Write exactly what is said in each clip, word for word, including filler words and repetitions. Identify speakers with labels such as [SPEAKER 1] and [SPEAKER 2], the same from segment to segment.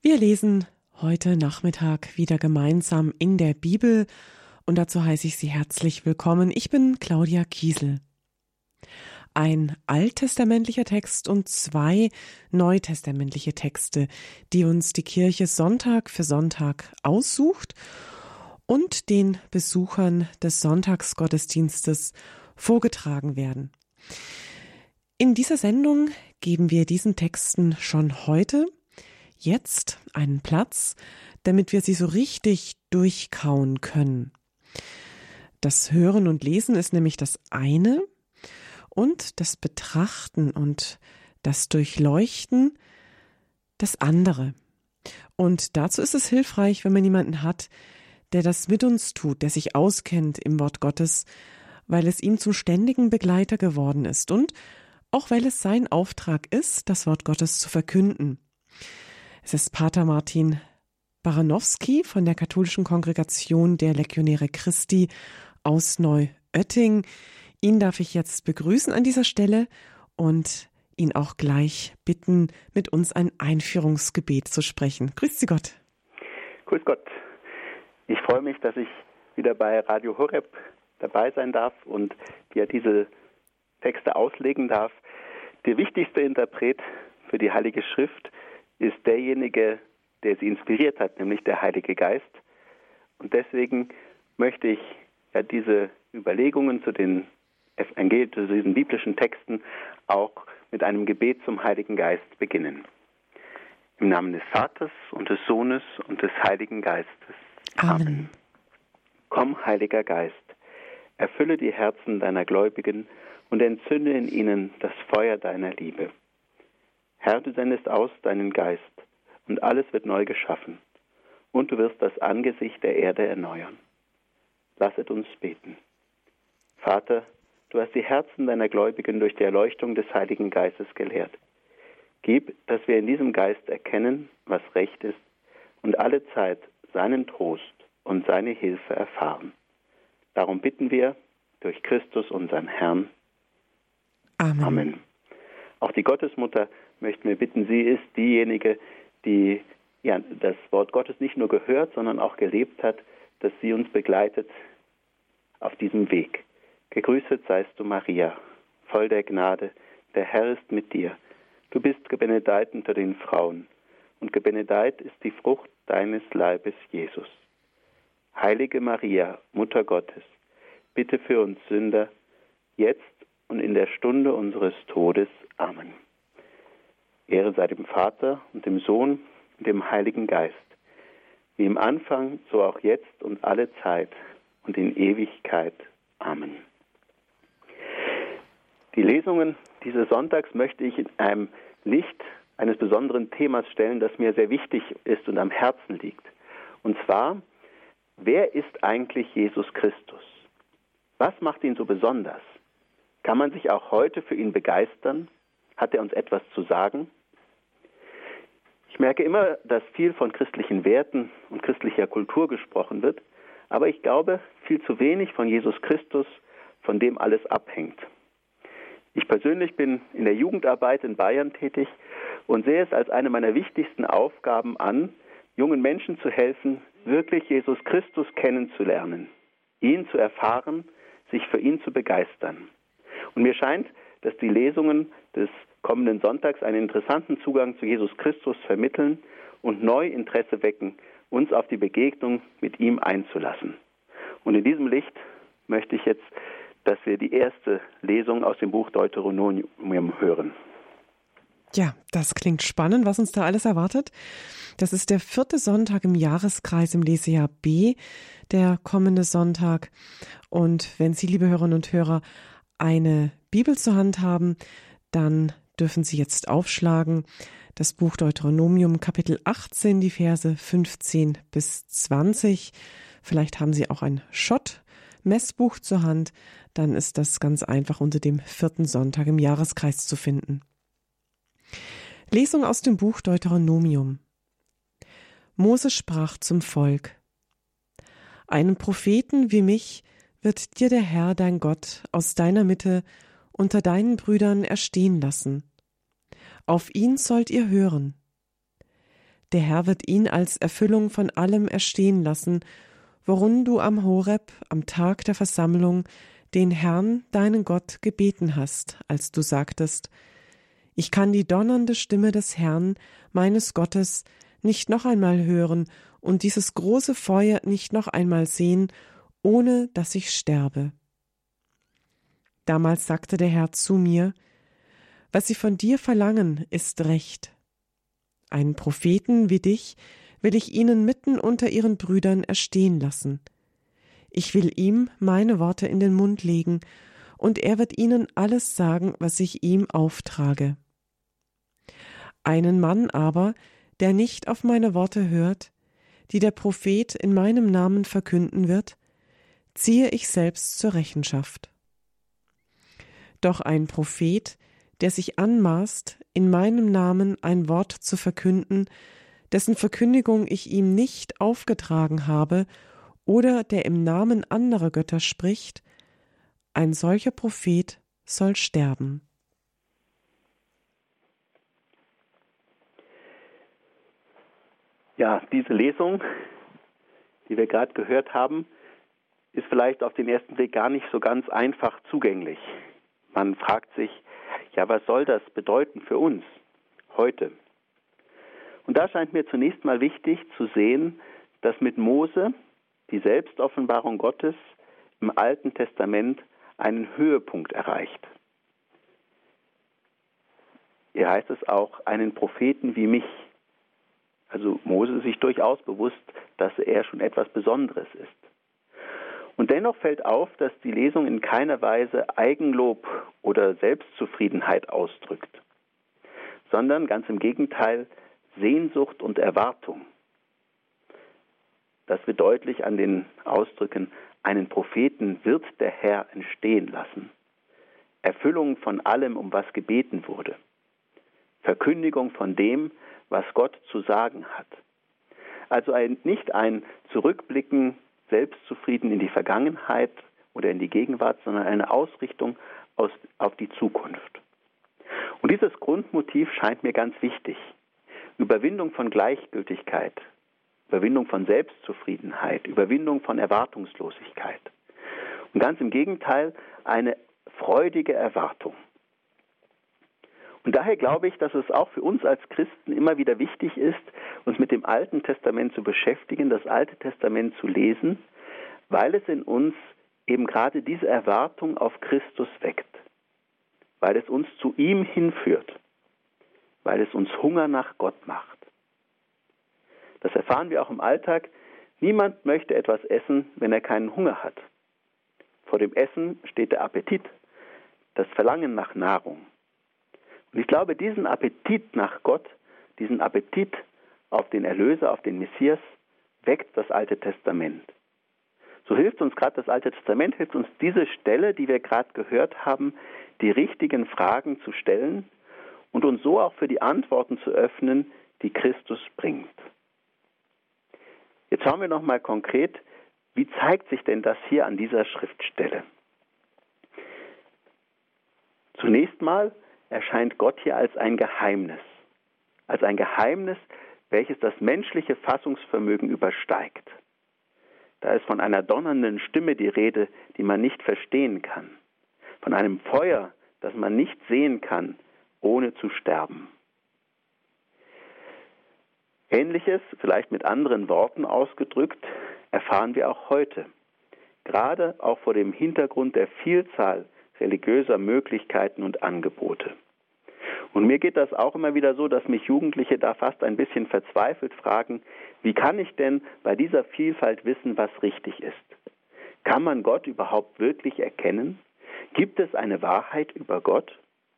[SPEAKER 1] Wir lesen heute Nachmittag wieder gemeinsam in der Bibel und dazu heiße ich Sie herzlich willkommen. Ich bin Claudia Kiesel. Ein alttestamentlicher Text und zwei neutestamentliche Texte, die uns die Kirche Sonntag für Sonntag aussucht und den Besuchern des Sonntagsgottesdienstes vorgetragen werden. In dieser Sendung geben wir diesen Texten schon heute jetzt einen Platz, damit wir sie so richtig durchkauen können. Das Hören und Lesen ist nämlich das eine und das Betrachten und das Durchleuchten das andere. Und dazu ist es hilfreich, wenn man jemanden hat, der das mit uns tut, der sich auskennt im Wort Gottes, weil es ihm zum ständigen Begleiter geworden ist und auch weil es sein Auftrag ist, das Wort Gottes zu verkünden. Es ist Pater Martin Baranowski von der katholischen Kongregation der Legionäre Christi aus Neuötting. Ihn darf ich jetzt begrüßen an dieser Stelle und ihn auch gleich bitten, mit uns ein Einführungsgebet zu sprechen. Grüß Sie Gott.
[SPEAKER 2] Grüß Gott. Ich freue mich, dass ich wieder bei Radio Horeb dabei sein darf und dir diese Texte auslegen darf. Der wichtigste Interpret für die Heilige Schrift ist derjenige, der sie inspiriert hat, nämlich der Heilige Geist. Und deswegen möchte ich ja diese Überlegungen zu den Evangel- zu diesen biblischen Texten auch mit einem Gebet zum Heiligen Geist beginnen. Im Namen des Vaters und des Sohnes und des Heiligen Geistes.
[SPEAKER 1] Amen.
[SPEAKER 2] Amen. Komm, Heiliger Geist, erfülle die Herzen deiner Gläubigen und entzünde in ihnen das Feuer deiner Liebe. Herr, du sendest aus deinen Geist, und alles wird neu geschaffen, und du wirst das Angesicht der Erde erneuern. Lasset uns beten. Vater, du hast die Herzen deiner Gläubigen durch die Erleuchtung des Heiligen Geistes gelehrt. Gib, dass wir in diesem Geist erkennen, was recht ist, und alle Zeit seinen Trost und seine Hilfe erfahren. Darum bitten wir durch Christus, unseren Herrn.
[SPEAKER 1] Amen.
[SPEAKER 2] Amen. Auch die Gottesmutter möchten wir bitten, sie ist diejenige, die ja, das Wort Gottes nicht nur gehört, sondern auch gelebt hat, dass sie uns begleitet auf diesem Weg. Gegrüßet seist du, Maria, voll der Gnade, der Herr ist mit dir. Du bist gebenedeit unter den Frauen, und gebenedeit ist die Frucht deines Leibes, Jesus. Heilige Maria, Mutter Gottes, bitte für uns Sünder, jetzt und in der Stunde unseres Todes. Amen. Ehre sei dem Vater und dem Sohn und dem Heiligen Geist, wie im Anfang, so auch jetzt und alle Zeit und in Ewigkeit. Amen. Die Lesungen dieses Sonntags möchte ich in einem Licht eines besonderen Themas stellen, das mir sehr wichtig ist und am Herzen liegt. Und zwar, wer ist eigentlich Jesus Christus? Was macht ihn so besonders? Kann man sich auch heute für ihn begeistern? Hat er uns etwas zu sagen? Ich merke immer, dass viel von christlichen Werten und christlicher Kultur gesprochen wird, aber ich glaube, viel zu wenig von Jesus Christus, von dem alles abhängt. Ich persönlich bin in der Jugendarbeit in Bayern tätig und sehe es als eine meiner wichtigsten Aufgaben an, jungen Menschen zu helfen, wirklich Jesus Christus kennenzulernen, ihn zu erfahren, sich für ihn zu begeistern. Und mir scheint, dass die Lesungen des kommenden Sonntags einen interessanten Zugang zu Jesus Christus vermitteln und neu Interesse wecken, uns auf die Begegnung mit ihm einzulassen. Und in diesem Licht möchte ich jetzt, dass wir die erste Lesung aus dem Buch Deuteronomium hören.
[SPEAKER 1] Ja, das klingt spannend, was uns da alles erwartet. Das ist der vierte Sonntag im Jahreskreis im Lesejahr B, der kommende Sonntag. Und wenn Sie, liebe Hörerinnen und Hörer, eine Bibel zur Hand haben, dann dürfen Sie jetzt aufschlagen. Das Buch Deuteronomium, Kapitel achtzehn, die Verse fünfzehn bis zwanzig. Vielleicht haben Sie auch ein Schott-Messbuch zur Hand. Dann ist das ganz einfach unter dem vierten Sonntag im Jahreskreis zu finden. Lesung aus dem Buch Deuteronomium. Mose sprach zum Volk: Einen Propheten wie mich wird dir der Herr, dein Gott, aus deiner Mitte unter deinen Brüdern erstehen lassen. Auf ihn sollt ihr hören. der Herr wird ihn als Erfüllung von allem erstehen lassen, worum du am Horeb, am Tag der Versammlung, den Herrn, deinen Gott, gebeten hast, als du sagtest: Ich kann die donnernde Stimme des Herrn, meines Gottes, nicht noch einmal hören und dieses große Feuer nicht noch einmal sehen, ohne dass ich sterbe. Damals sagte der Herr zu mir: Was sie von dir verlangen, ist recht. Einen Propheten wie dich will ich ihnen mitten unter ihren Brüdern erstehen lassen. Ich will ihm meine Worte in den Mund legen, und er wird ihnen alles sagen, was ich ihm auftrage. Einen Mann aber, der nicht auf meine Worte hört, die der Prophet in meinem Namen verkünden wird, ziehe ich selbst zur Rechenschaft. Doch ein Prophet, der sich anmaßt, in meinem Namen ein Wort zu verkünden, dessen Verkündigung ich ihm nicht aufgetragen habe, oder der im Namen anderer Götter spricht, ein solcher Prophet soll sterben.
[SPEAKER 2] Ja, diese Lesung, die wir gerade gehört haben, ist vielleicht auf den ersten Blick gar nicht so ganz einfach zugänglich. Man fragt sich, ja, was soll das bedeuten für uns heute? Und da scheint mir zunächst mal wichtig zu sehen, dass mit Mose die Selbstoffenbarung Gottes im Alten Testament einen Höhepunkt erreicht. Hier heißt es auch, einen Propheten wie mich. Also Mose ist sich durchaus bewusst, dass er schon etwas Besonderes ist. Und dennoch fällt auf, dass die Lesung in keiner Weise Eigenlob oder Selbstzufriedenheit ausdrückt, sondern ganz im Gegenteil Sehnsucht und Erwartung. Das wird deutlich an den Ausdrücken: Einen Propheten wird der Herr entstehen lassen. Erfüllung von allem, um was gebeten wurde. Verkündigung von dem, was Gott zu sagen hat. Also ein, nicht ein Zurückblicken selbstzufrieden in die Vergangenheit oder in die Gegenwart, sondern eine Ausrichtung aus, auf die Zukunft. Und dieses Grundmotiv scheint mir ganz wichtig. Überwindung von Gleichgültigkeit, Überwindung von Selbstzufriedenheit, Überwindung von Erwartungslosigkeit. Und ganz im Gegenteil, eine freudige Erwartung. Und daher glaube ich, dass es auch für uns als Christen immer wieder wichtig ist, uns mit dem Alten Testament zu beschäftigen, das Alte Testament zu lesen, weil es in uns eben gerade diese Erwartung auf Christus weckt, weil es uns zu ihm hinführt, weil es uns Hunger nach Gott macht. Das erfahren wir auch im Alltag. Niemand möchte etwas essen, wenn er keinen Hunger hat. Vor dem Essen steht der Appetit, das Verlangen nach Nahrung. Und ich glaube, diesen Appetit nach Gott, diesen Appetit auf den Erlöser, auf den Messias, weckt das Alte Testament. So hilft uns gerade das Alte Testament, hilft uns diese Stelle, die wir gerade gehört haben, die richtigen Fragen zu stellen und uns so auch für die Antworten zu öffnen, die Christus bringt. Jetzt schauen wir nochmal konkret, wie zeigt sich denn das hier an dieser Schriftstelle? Zunächst mal erscheint Gott hier als ein Geheimnis. Als ein Geheimnis, welches das menschliche Fassungsvermögen übersteigt. Da ist von einer donnernden Stimme die Rede, die man nicht verstehen kann. Von einem Feuer, das man nicht sehen kann, ohne zu sterben. Ähnliches, vielleicht mit anderen Worten ausgedrückt, erfahren wir auch heute. Gerade auch vor dem Hintergrund der Vielzahl religiöser Möglichkeiten und Angebote. Und mir geht das auch immer wieder so, dass mich Jugendliche da fast ein bisschen verzweifelt fragen, wie kann ich denn bei dieser Vielfalt wissen, was richtig ist? Kann man Gott überhaupt wirklich erkennen? Gibt es eine Wahrheit über Gott?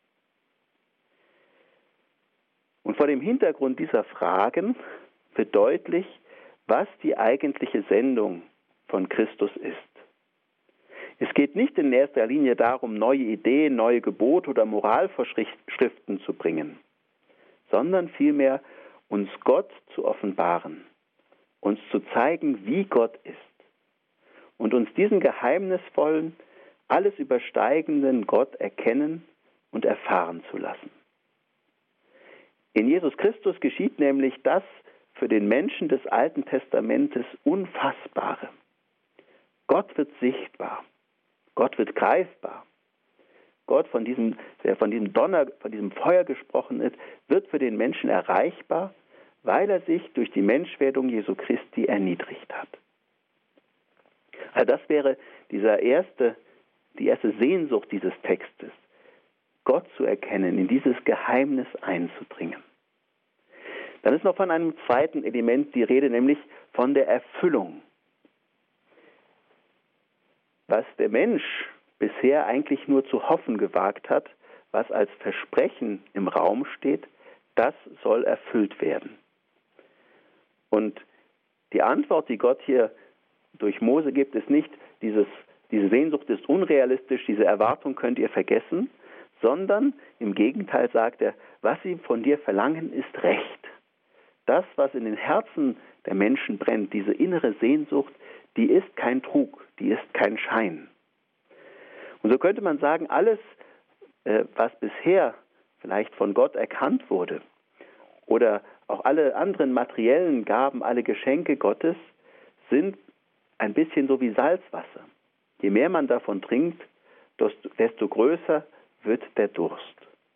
[SPEAKER 2] Und vor dem Hintergrund dieser Fragen wird deutlich, was die eigentliche Sendung von Christus ist. Es geht nicht in erster Linie darum, neue Ideen, neue Gebote oder Moralvorschriften zu bringen, sondern vielmehr uns Gott zu offenbaren, uns zu zeigen, wie Gott ist und uns diesen geheimnisvollen, alles übersteigenden Gott erkennen und erfahren zu lassen. In Jesus Christus geschieht nämlich das, für den Menschen des Alten Testamentes Unfassbare. Gott wird sichtbar. Gott wird greifbar. Gott, von diesem, der von diesem Donner, von diesem Feuer gesprochen ist, wird für den Menschen erreichbar, weil er sich durch die Menschwerdung Jesu Christi erniedrigt hat. Also das wäre dieser erste, die erste Sehnsucht dieses Textes, Gott zu erkennen, in dieses Geheimnis einzudringen. Dann ist noch von einem zweiten Element die Rede, nämlich von der Erfüllung. Was der Mensch bisher eigentlich nur zu hoffen gewagt hat, was als Versprechen im Raum steht, das soll erfüllt werden. Und die Antwort, die Gott hier durch Mose gibt, ist nicht, dieses, diese Sehnsucht ist unrealistisch, diese Erwartung könnt ihr vergessen, sondern im Gegenteil sagt er, was sie von dir verlangen, ist Recht. Das, was in den Herzen der Menschen brennt, diese innere Sehnsucht, die ist kein Trug, die ist kein Schein. Und so könnte man sagen, alles, was bisher vielleicht von Gott erkannt wurde, oder auch alle anderen materiellen Gaben, alle Geschenke Gottes, sind ein bisschen so wie Salzwasser. Je mehr man davon trinkt, desto größer wird der Durst.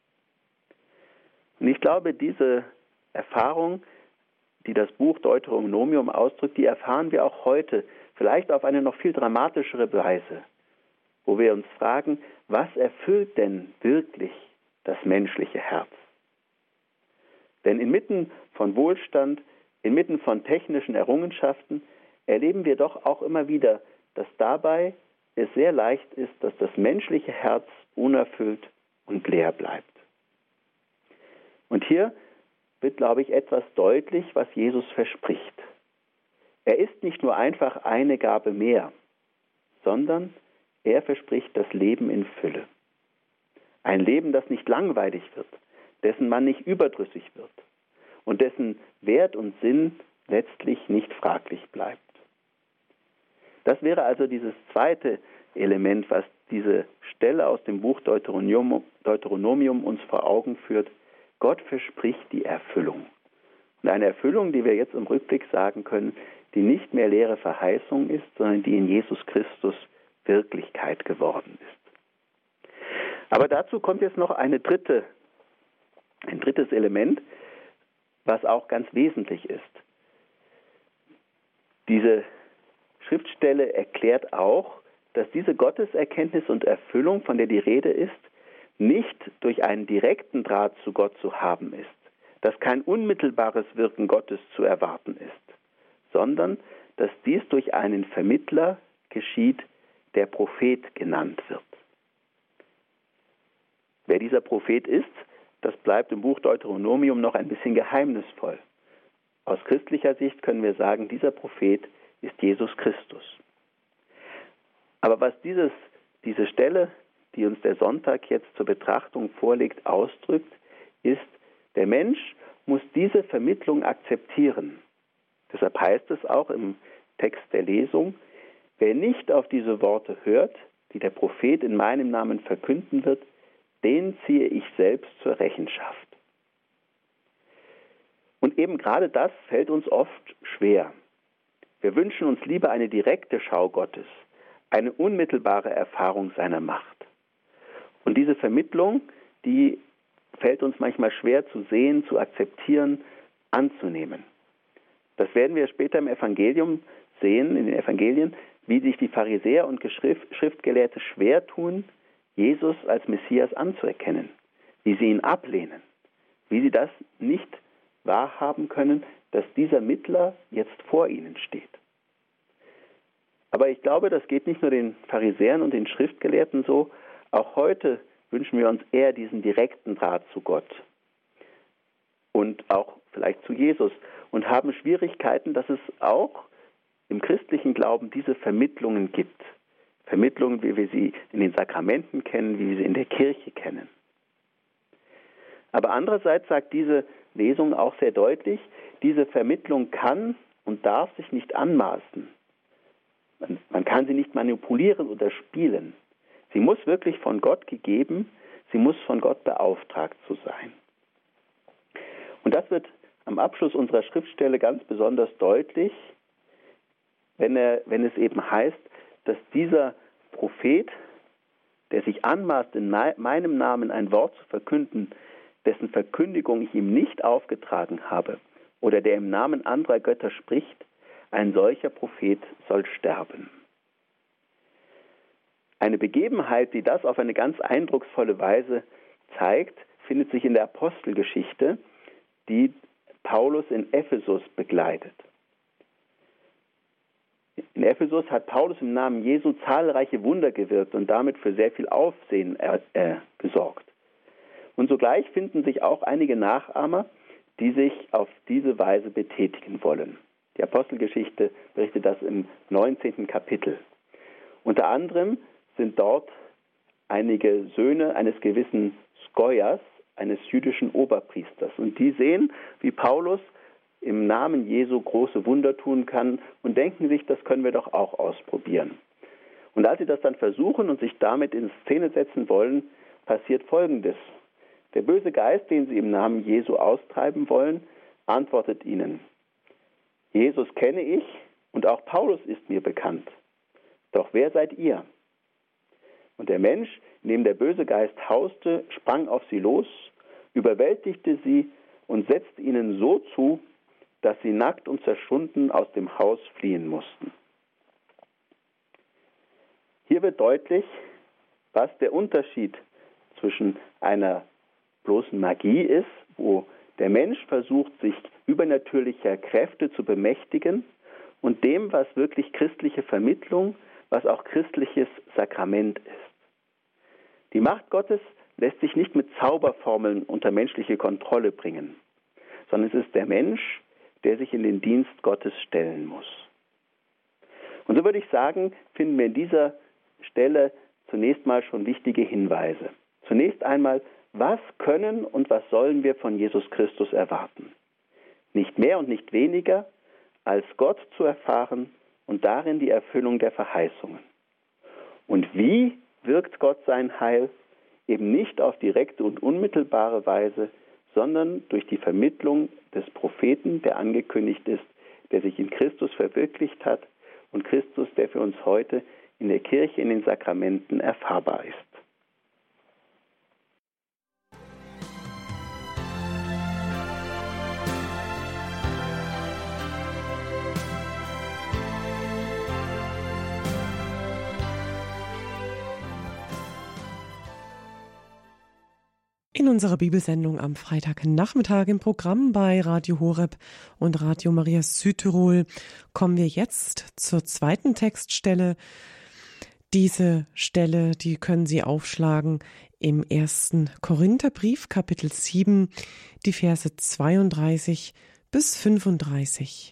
[SPEAKER 2] Und ich glaube, diese Erfahrung, die das Buch Deuteronomium ausdrückt, die erfahren wir auch heute, vielleicht auf eine noch viel dramatischere Weise, wo wir uns fragen, was erfüllt denn wirklich das menschliche Herz? Denn inmitten von Wohlstand, inmitten von technischen Errungenschaften erleben wir doch auch immer wieder, dass dabei es sehr leicht ist, dass das menschliche Herz unerfüllt und leer bleibt. Und hier wird, glaube ich, etwas deutlich, was Jesus verspricht. Er ist nicht nur einfach eine Gabe mehr, sondern er verspricht das Leben in Fülle. Ein Leben, das nicht langweilig wird, dessen man nicht überdrüssig wird und dessen Wert und Sinn letztlich nicht fraglich bleibt. Das wäre also dieses zweite Element, was diese Stelle aus dem Buch Deuteronomium, Deuteronomium uns vor Augen führt. Gott verspricht die Erfüllung. Und eine Erfüllung, die wir jetzt im Rückblick sagen können, die nicht mehr leere Verheißung ist, sondern die in Jesus Christus Wirklichkeit geworden ist. Aber dazu kommt jetzt noch eine dritte, ein drittes Element, was auch ganz wesentlich ist. Diese Schriftstelle erklärt auch, dass diese Gotteserkenntnis und Erfüllung, von der die Rede ist, nicht durch einen direkten Draht zu Gott zu haben ist, dass kein unmittelbares Wirken Gottes zu erwarten ist, sondern dass dies durch einen Vermittler geschieht, der Prophet genannt wird. Wer dieser Prophet ist, das bleibt im Buch Deuteronomium noch ein bisschen geheimnisvoll. Aus christlicher Sicht können wir sagen, dieser Prophet ist Jesus Christus. Aber was dieses, diese Stelle, die uns der Sonntag jetzt zur Betrachtung vorlegt, ausdrückt, ist, der Mensch muss diese Vermittlung akzeptieren. Deshalb heißt es auch im Text der Lesung, wer nicht auf diese Worte hört, die der Prophet in meinem Namen verkünden wird, den ziehe ich selbst zur Rechenschaft. Und eben gerade das fällt uns oft schwer. Wir wünschen uns lieber eine direkte Schau Gottes, eine unmittelbare Erfahrung seiner Macht. Und diese Vermittlung, die fällt uns manchmal schwer zu sehen, zu akzeptieren, anzunehmen. Das werden wir später im Evangelium sehen, in den Evangelien, wie sich die Pharisäer und Schriftgelehrte schwer tun, Jesus als Messias anzuerkennen, wie sie ihn ablehnen, wie sie das nicht wahrhaben können, dass dieser Mittler jetzt vor ihnen steht. Aber ich glaube, das geht nicht nur den Pharisäern und den Schriftgelehrten so, auch heute wünschen wir uns eher diesen direkten Draht zu Gott und auch vielleicht zu Jesus und haben Schwierigkeiten, dass es auch im christlichen Glauben diese Vermittlungen gibt. Vermittlungen, wie wir sie in den Sakramenten kennen, wie wir sie in der Kirche kennen. Aber andererseits sagt diese Lesung auch sehr deutlich, diese Vermittlung kann und darf sich nicht anmaßen. Man, man kann sie nicht manipulieren oder spielen. Sie muss wirklich von Gott gegeben, sie muss von Gott beauftragt zu sein. Und das wird am Abschluss unserer Schriftstelle ganz besonders deutlich, wenn, er, wenn es eben heißt, dass dieser Prophet, der sich anmaßt, in meinem Namen ein Wort zu verkünden, dessen Verkündigung ich ihm nicht aufgetragen habe, oder der im Namen anderer Götter spricht, ein solcher Prophet soll sterben. Eine Begebenheit, die das auf eine ganz eindrucksvolle Weise zeigt, findet sich in der Apostelgeschichte, die Paulus in Ephesus begleitet. In Ephesus hat Paulus im Namen Jesu zahlreiche Wunder gewirkt und damit für sehr viel Aufsehen er, äh, gesorgt. Und sogleich finden sich auch einige Nachahmer, die sich auf diese Weise betätigen wollen. Die Apostelgeschichte berichtet das im neunzehnten Kapitel. Unter anderem sind dort einige Söhne eines gewissen Skoias, eines jüdischen Oberpriesters. Und die sehen, wie Paulus im Namen Jesu große Wunder tun kann und denken sich, das können wir doch auch ausprobieren. Und als sie das dann versuchen und sich damit in Szene setzen wollen, passiert Folgendes. Der böse Geist, den sie im Namen Jesu austreiben wollen, antwortet ihnen: Jesus kenne ich und auch Paulus ist mir bekannt. Doch wer seid ihr? Und der Mensch, in dem der böse Geist hauste, sprang auf sie los, überwältigte sie und setzte ihnen so zu, dass sie nackt und zerschunden aus dem Haus fliehen mussten. Hier wird deutlich, was der Unterschied zwischen einer bloßen Magie ist, wo der Mensch versucht, sich übernatürlicher Kräfte zu bemächtigen, und dem, was wirklich christliche Vermittlung, was auch christliches Sakrament ist. Die Macht Gottes lässt sich nicht mit Zauberformeln unter menschliche Kontrolle bringen, sondern es ist der Mensch, der sich in den Dienst Gottes stellen muss. Und so würde ich sagen, finden wir in dieser Stelle zunächst mal schon wichtige Hinweise. Zunächst einmal, was können und was sollen wir von Jesus Christus erwarten? Nicht mehr und nicht weniger, als Gott zu erfahren und darin die Erfüllung der Verheißungen. Und wie wirkt Gott sein Heil? Eben nicht auf direkte und unmittelbare Weise, sondern durch die Vermittlung des Propheten, der angekündigt ist, der sich in Christus verwirklicht hat, und Christus, der für uns heute in der Kirche, in den Sakramenten erfahrbar ist.
[SPEAKER 1] In unserer Bibelsendung am Freitagnachmittag im Programm bei Radio Horeb und Radio Maria Südtirol kommen wir jetzt zur zweiten Textstelle. Diese Stelle, die können Sie aufschlagen im ersten Korintherbrief, Kapitel sieben, die Verse zweiunddreißig bis fünfunddreißig.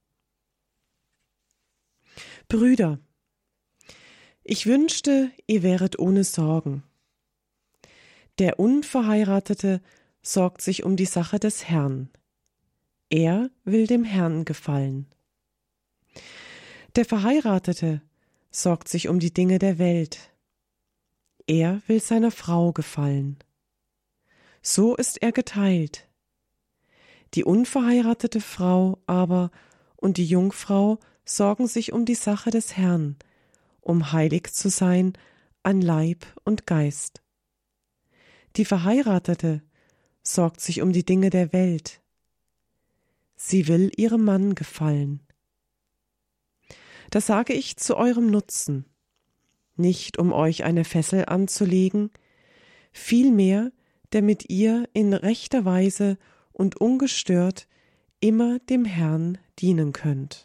[SPEAKER 1] Brüder, ich wünschte, ihr wäret ohne Sorgen. Der Unverheiratete sorgt sich um die Sache des Herrn. Er will dem Herrn gefallen. Der Verheiratete sorgt sich um die Dinge der Welt. Er will seiner Frau gefallen. So ist er geteilt. Die unverheiratete Frau aber und die Jungfrau sorgen sich um die Sache des Herrn, um heilig zu sein an Leib und Geist. Die Verheiratete sorgt sich um die Dinge der Welt. Sie will ihrem Mann gefallen. Das sage ich zu eurem Nutzen, nicht um euch eine Fessel anzulegen, vielmehr, damit ihr in rechter Weise und ungestört immer dem Herrn dienen könnt.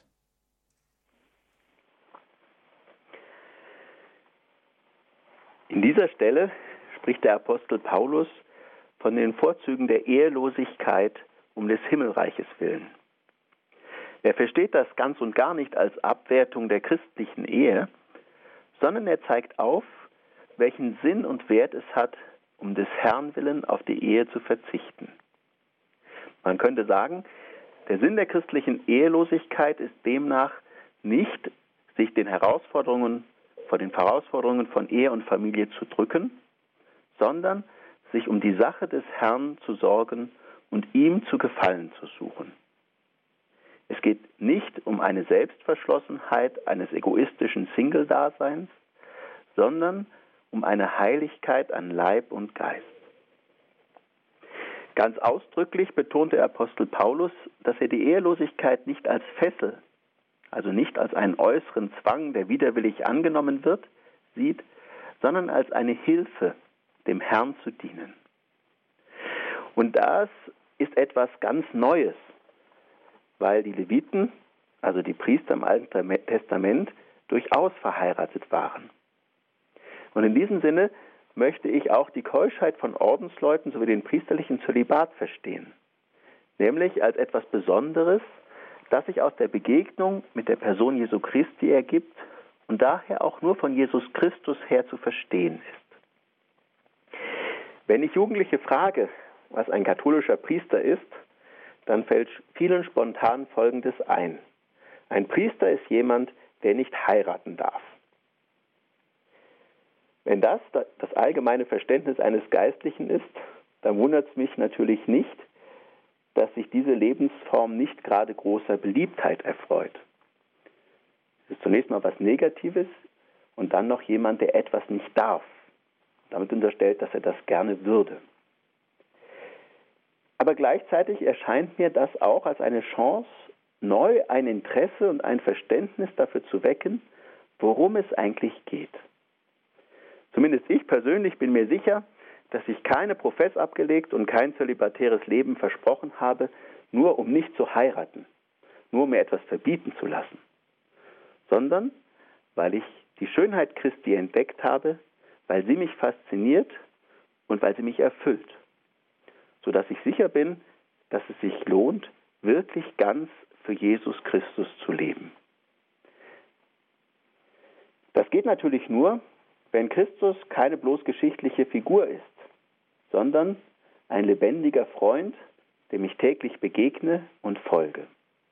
[SPEAKER 2] In dieser Stelle spricht der Apostel Paulus von den Vorzügen der Ehelosigkeit um des Himmelreiches willen. Er versteht das ganz und gar nicht als Abwertung der christlichen Ehe, sondern er zeigt auf, welchen Sinn und Wert es hat, um des Herrn willen auf die Ehe zu verzichten. Man könnte sagen, der Sinn der christlichen Ehelosigkeit ist demnach nicht, sich den Herausforderungen, vor den Herausforderungen von Ehe und Familie zu drücken, sondern sich um die Sache des Herrn zu sorgen und ihm zu gefallen zu suchen. Es geht nicht um eine Selbstverschlossenheit eines egoistischen Single-Daseins, sondern um eine Heiligkeit an Leib und Geist. Ganz ausdrücklich betont der Apostel Paulus, dass er die Ehelosigkeit nicht als Fessel, also nicht als einen äußeren Zwang, der widerwillig angenommen wird, sieht, sondern als eine Hilfe, dem Herrn zu dienen. Und das ist etwas ganz Neues, weil die Leviten, also die Priester im Alten Testament, durchaus verheiratet waren. Und in diesem Sinne möchte ich auch die Keuschheit von Ordensleuten sowie den priesterlichen Zölibat verstehen, nämlich als etwas Besonderes, das sich aus der Begegnung mit der Person Jesu Christi ergibt und daher auch nur von Jesus Christus her zu verstehen ist. Wenn ich Jugendliche frage, was ein katholischer Priester ist, dann fällt vielen spontan Folgendes ein. Ein Priester ist jemand, der nicht heiraten darf. Wenn das das allgemeine Verständnis eines Geistlichen ist, dann wundert es mich natürlich nicht, dass sich diese Lebensform nicht gerade großer Beliebtheit erfreut. Es ist zunächst mal was Negatives und dann noch jemand, der etwas nicht darf. Damit unterstellt, dass er das gerne würde. Aber gleichzeitig erscheint mir das auch als eine Chance, neu ein Interesse und ein Verständnis dafür zu wecken, worum es eigentlich geht. Zumindest ich persönlich bin mir sicher, dass ich keine Profess abgelegt und kein zölibatäres Leben versprochen habe, nur um nicht zu heiraten, nur um mir etwas verbieten zu lassen, sondern weil ich die Schönheit Christi entdeckt habe, weil sie mich fasziniert und weil sie mich erfüllt, sodass ich sicher bin, dass es sich lohnt, wirklich ganz für Jesus Christus zu leben. Das geht natürlich nur, wenn Christus keine bloß geschichtliche Figur ist, sondern ein lebendiger Freund, dem ich täglich begegne und folge.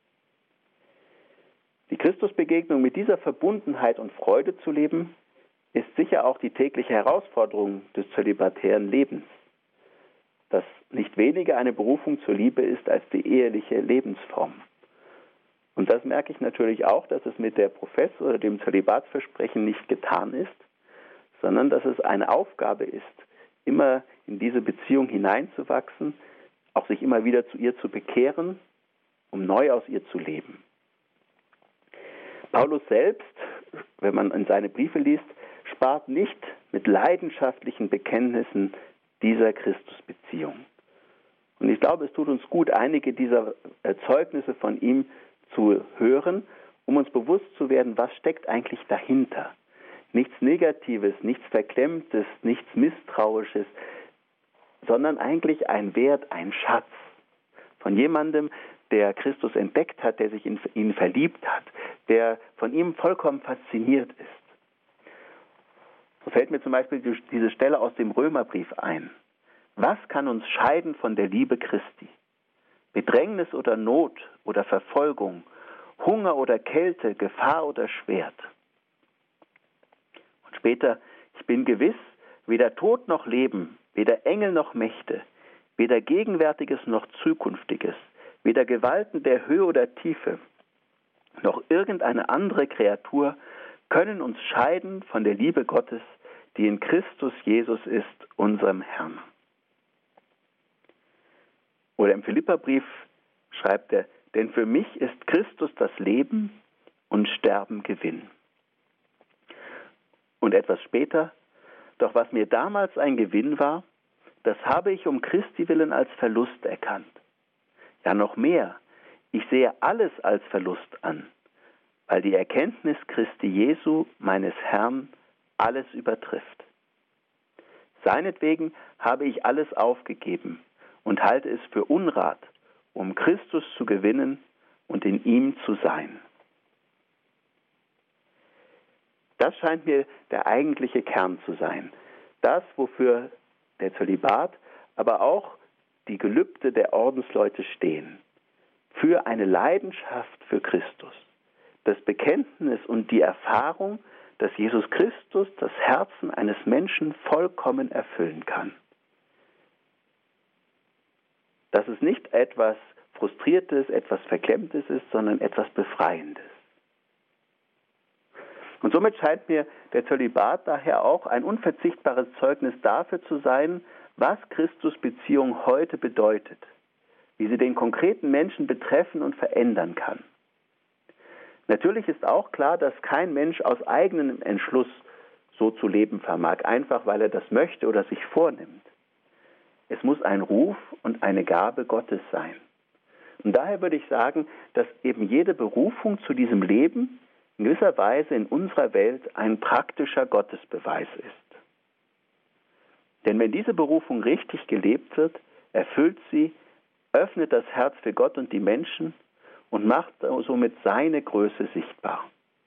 [SPEAKER 2] Die Christusbegegnung mit dieser Verbundenheit und Freude zu leben, ist sicher auch die tägliche Herausforderung des zölibatären Lebens, das nicht weniger eine Berufung zur Liebe ist als die eheliche Lebensform. Und das merke ich natürlich auch, dass es mit der Profess oder dem Zölibatsversprechen nicht getan ist, sondern dass es eine Aufgabe ist, immer in diese Beziehung hineinzuwachsen, auch sich immer wieder zu ihr zu bekehren, um neu aus ihr zu leben. Paulus selbst, wenn man in seine Briefe liest, spart nicht mit leidenschaftlichen Bekenntnissen dieser Christusbeziehung. Und ich glaube, es tut uns gut, einige dieser Zeugnisse von ihm zu hören, um uns bewusst zu werden, was steckt eigentlich dahinter. Nichts Negatives, nichts Verklemmtes, nichts Misstrauisches, sondern eigentlich ein Wert, ein Schatz von jemandem, der Christus entdeckt hat, der sich in ihn verliebt hat, der von ihm vollkommen fasziniert ist. So fällt mir zum Beispiel diese Stelle aus dem Römerbrief ein. Was kann uns scheiden von der Liebe Christi? Bedrängnis oder Not oder Verfolgung, Hunger oder Kälte, Gefahr oder Schwert. Und später, ich bin gewiss, weder Tod noch Leben, weder Engel noch Mächte, weder Gegenwärtiges noch Zukünftiges, weder Gewalten der Höhe oder Tiefe, noch irgendeine andere Kreatur können uns scheiden von der Liebe Gottes, die in Christus Jesus ist, unserem Herrn. Oder im Philipperbrief schreibt er, denn für mich ist Christus das Leben und Sterben Gewinn. Und etwas später, doch was mir damals ein Gewinn war, das habe ich um Christi willen als Verlust erkannt. Ja, noch mehr, ich sehe alles als Verlust an, weil die Erkenntnis Christi Jesu, meines Herrn, alles übertrifft. Seinetwegen habe ich alles aufgegeben und halte es für Unrat, um Christus zu gewinnen und in ihm zu sein. Das scheint mir der eigentliche Kern zu sein. Das, wofür der Zölibat, aber auch die Gelübde der Ordensleute stehen. Für eine Leidenschaft für Christus. Das Bekenntnis und die Erfahrung, dass Jesus Christus das Herzen eines Menschen vollkommen erfüllen kann. Dass es nicht etwas Frustriertes, etwas Verklemmtes ist, sondern etwas Befreiendes. Und somit scheint mir der Zölibat daher auch ein unverzichtbares Zeugnis dafür zu sein, was Christusbeziehung heute bedeutet, wie sie den konkreten Menschen betreffen und verändern kann. Natürlich ist auch klar, dass kein Mensch aus eigenem Entschluss so zu leben vermag, einfach weil er das möchte oder sich vornimmt. Es muss ein Ruf und eine Gabe Gottes sein. Und daher würde ich sagen, dass eben jede Berufung zu diesem Leben in gewisser Weise in unserer Welt ein praktischer Gottesbeweis ist. Denn wenn diese Berufung richtig gelebt wird, erfüllt sie, öffnet das Herz für Gott und die Menschen und macht somit seine Größe sichtbar.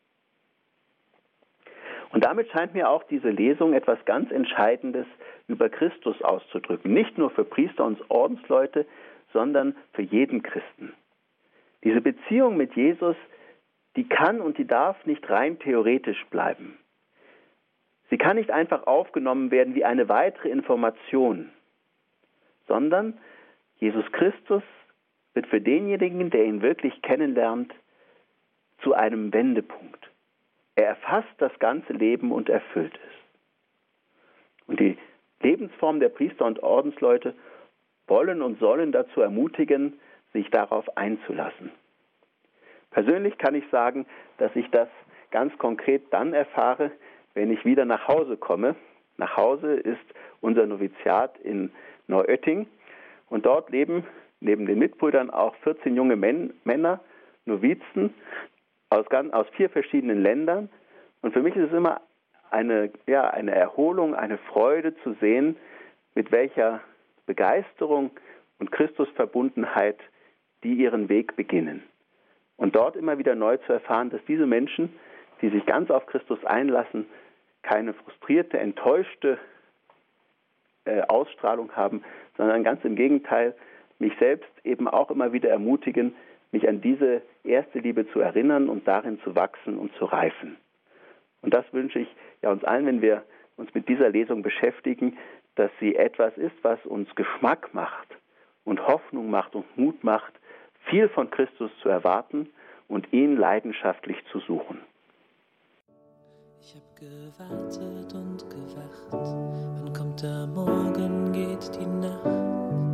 [SPEAKER 2] Und damit scheint mir auch diese Lesung etwas ganz Entscheidendes über Christus auszudrücken. Nicht nur für Priester und Ordensleute, sondern für jeden Christen. Diese Beziehung mit Jesus, die kann und die darf nicht rein theoretisch bleiben. Sie kann nicht einfach aufgenommen werden wie eine weitere Information, sondern Jesus Christus wird für denjenigen, der ihn wirklich kennenlernt, zu einem Wendepunkt. Er erfasst das ganze Leben und erfüllt es. Und die Lebensform der Priester und Ordensleute wollen und sollen dazu ermutigen, sich darauf einzulassen. Persönlich kann ich sagen, dass ich das ganz konkret dann erfahre, wenn ich wieder nach Hause komme. Nach Hause ist unser Noviziat in Neuötting und dort leben neben den Mitbrüdern auch vierzehn junge Men- Männer, Novizen aus, ganz, aus vier verschiedenen Ländern. Und für mich ist es immer eine, ja, eine Erholung, eine Freude zu sehen, mit welcher Begeisterung und Christusverbundenheit die ihren Weg beginnen. Und dort immer wieder neu zu erfahren, dass diese Menschen, die sich ganz auf Christus einlassen, keine frustrierte, enttäuschte äh, Ausstrahlung haben, sondern ganz im Gegenteil, mich selbst eben auch immer wieder ermutigen, mich an diese erste Liebe zu erinnern und darin zu wachsen und zu reifen. Und das wünsche ich ja uns allen, wenn wir uns mit dieser Lesung beschäftigen, dass sie etwas ist, was uns Geschmack macht und Hoffnung macht und Mut macht, viel von Christus zu erwarten und ihn leidenschaftlich zu suchen.
[SPEAKER 3] Ich habe gewartet und gewacht, wann kommt der Morgen, geht die Nacht.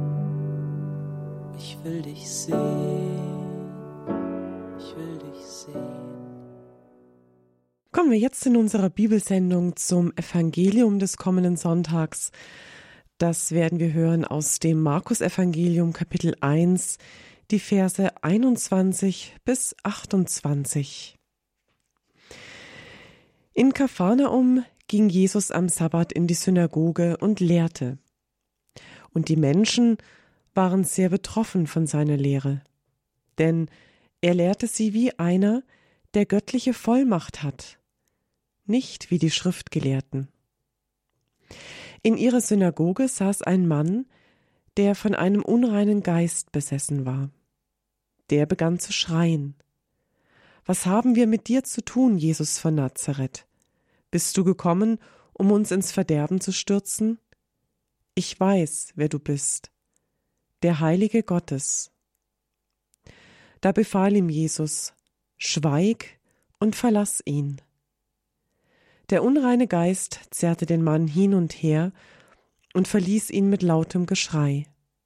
[SPEAKER 3] Ich will dich sehen, ich will dich sehen.
[SPEAKER 1] Kommen wir jetzt in unserer Bibelsendung zum Evangelium des kommenden Sonntags. Das werden wir hören aus dem Markus-Evangelium, Kapitel eins, die Verse einundzwanzig bis achtundzwanzig. In Kapharnaum ging Jesus am Sabbat in die Synagoge und lehrte. Und die Menschen waren sehr betroffen von seiner Lehre. Denn er lehrte sie wie einer, der göttliche Vollmacht hat, nicht wie die Schriftgelehrten. In ihrer Synagoge saß ein Mann, der von einem unreinen Geist besessen war. Der begann zu schreien: Was haben wir mit dir zu tun, Jesus von Nazareth? Bist du gekommen, um uns ins Verderben zu stürzen? Ich weiß, wer du bist, der Heilige Gottes. Da befahl ihm Jesus: Schweig und verlass ihn. Der unreine Geist zerrte den Mann hin und her und verließ ihn mit lautem Geschrei.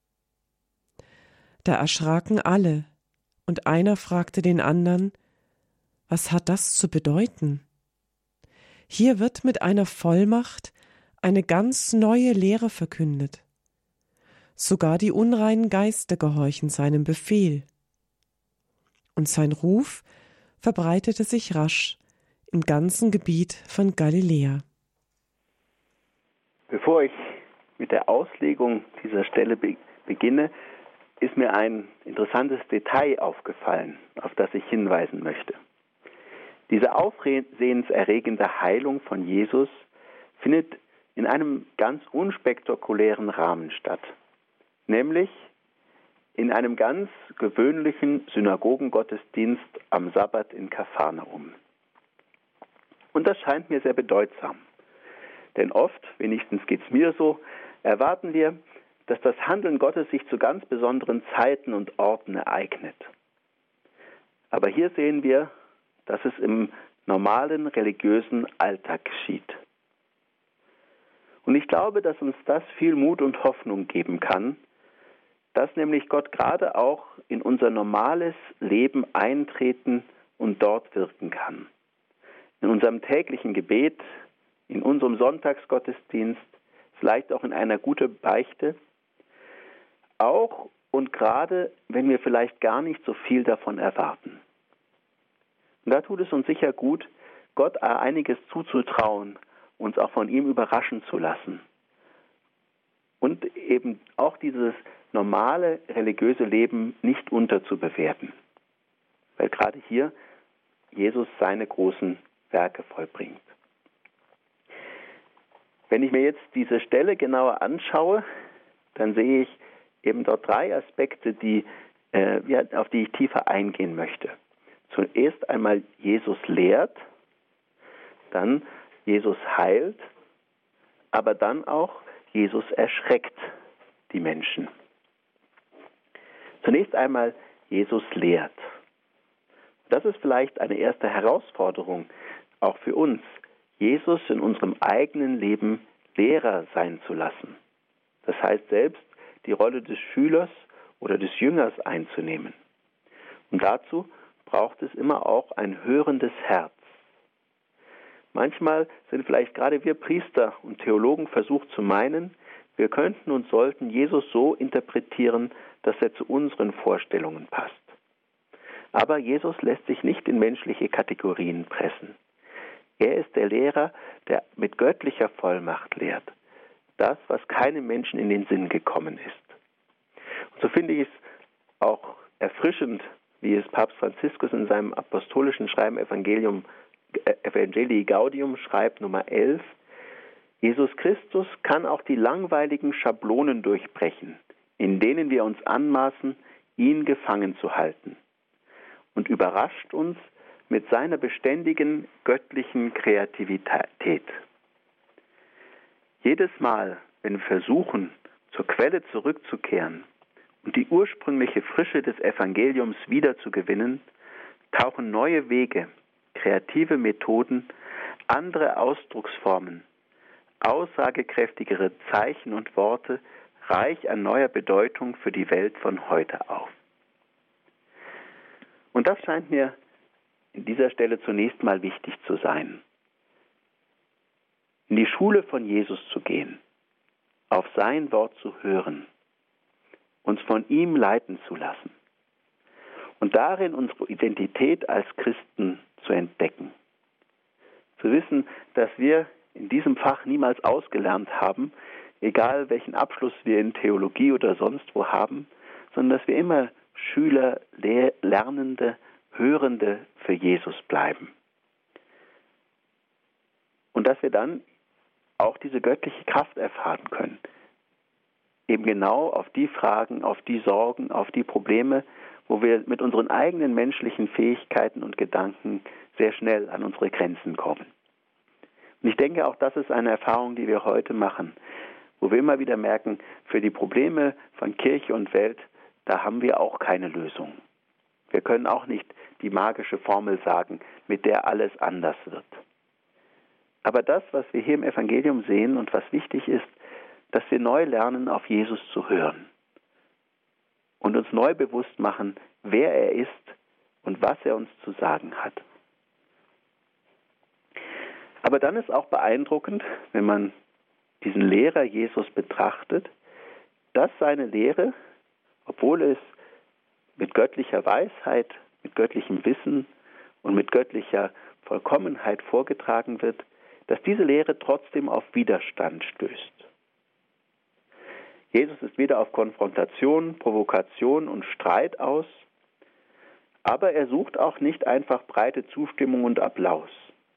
[SPEAKER 1] Da erschraken alle, und einer fragte den anderen: Was hat das zu bedeuten? Hier wird mit einer Vollmacht eine ganz neue Lehre verkündet. Sogar die unreinen Geister gehorchen seinem Befehl. Und sein Ruf verbreitete sich rasch im ganzen Gebiet von Galiläa.
[SPEAKER 2] Bevor ich mit der Auslegung dieser Stelle be- beginne, ist mir ein interessantes Detail aufgefallen, auf das ich hinweisen möchte. Diese aufsehenserregende Heilung von Jesus findet in einem ganz unspektakulären Rahmen statt, nämlich in einem ganz gewöhnlichen Synagogengottesdienst am Sabbat in Kapharnaum. Und das scheint mir sehr bedeutsam, denn oft, wenigstens geht es mir so, erwarten wir, dass das Handeln Gottes sich zu ganz besonderen Zeiten und Orten ereignet. Aber hier sehen wir, dass es im normalen religiösen Alltag geschieht. Und ich glaube, dass uns das viel Mut und Hoffnung geben kann, dass nämlich Gott gerade auch in unser normales Leben eintreten und dort wirken kann. In unserem täglichen Gebet, in unserem Sonntagsgottesdienst, vielleicht auch in einer guten Beichte, auch und gerade, wenn wir vielleicht gar nicht so viel davon erwarten. Und da tut es uns sicher gut, Gott einiges zuzutrauen, uns auch von ihm überraschen zu lassen. Und eben auch dieses normale religiöse Leben nicht unterzubewerten. Weil gerade hier Jesus seine großen Werke vollbringt. Wenn ich mir jetzt diese Stelle genauer anschaue, dann sehe ich eben dort drei Aspekte, die, äh, auf die ich tiefer eingehen möchte. Zuerst einmal Jesus lehrt, dann Jesus heilt, aber dann auch Jesus erschreckt die Menschen. Zunächst einmal Jesus lehrt. Das ist vielleicht eine erste Herausforderung, auch für uns, Jesus in unserem eigenen Leben Lehrer sein zu lassen. Das heißt, selbst die Rolle des Schülers oder des Jüngers einzunehmen. Und dazu braucht es immer auch ein hörendes Herz. Manchmal sind vielleicht gerade wir Priester und Theologen versucht zu meinen, wir könnten und sollten Jesus so interpretieren, dass er zu unseren Vorstellungen passt. Aber Jesus lässt sich nicht in menschliche Kategorien pressen. Er ist der Lehrer, der mit göttlicher Vollmacht lehrt. Das, was keinem Menschen in den Sinn gekommen ist. Und so finde ich es auch erfrischend, wie es Papst Franziskus in seinem apostolischen Schreiben Evangelium, Evangelii Gaudium schreibt, Nummer elf, Jesus Christus kann auch die langweiligen Schablonen durchbrechen, in denen wir uns anmaßen, ihn gefangen zu halten, und überrascht uns mit seiner beständigen göttlichen Kreativität. Jedes Mal, wenn wir versuchen, zur Quelle zurückzukehren und die ursprüngliche Frische des Evangeliums wiederzugewinnen, tauchen neue Wege, kreative Methoden, andere Ausdrucksformen, aussagekräftigere Zeichen und Worte, reich an neuer Bedeutung für die Welt von heute auf. Und das scheint mir in dieser Stelle zunächst mal wichtig zu sein. In die Schule von Jesus zu gehen, auf sein Wort zu hören, uns von ihm leiten zu lassen und darin unsere Identität als Christen zu entdecken. Zu wissen, dass wir in diesem Fach niemals ausgelernt haben, egal welchen Abschluss wir in Theologie oder sonst wo haben, sondern dass wir immer Schüler, Lehr- Lernende, Hörende für Jesus bleiben. Und dass wir dann auch diese göttliche Kraft erfahren können. Eben genau auf die Fragen, auf die Sorgen, auf die Probleme, wo wir mit unseren eigenen menschlichen Fähigkeiten und Gedanken sehr schnell an unsere Grenzen kommen. Und ich denke, auch das ist eine Erfahrung, die wir heute machen, wo wir immer wieder merken, für die Probleme von Kirche und Welt, da haben wir auch keine Lösung. Wir können auch nicht die magische Formel sagen, mit der alles anders wird. Aber das, was wir hier im Evangelium sehen und was wichtig ist, dass wir neu lernen, auf Jesus zu hören und uns neu bewusst machen, wer er ist und was er uns zu sagen hat. Aber dann ist auch beeindruckend, wenn man diesen Lehrer Jesus betrachtet, dass seine Lehre, obwohl es mit göttlicher Weisheit, mit göttlichem Wissen und mit göttlicher Vollkommenheit vorgetragen wird, dass diese Lehre trotzdem auf Widerstand stößt. Jesus ist weder auf Konfrontation, Provokation und Streit aus, aber er sucht auch nicht einfach breite Zustimmung und Applaus.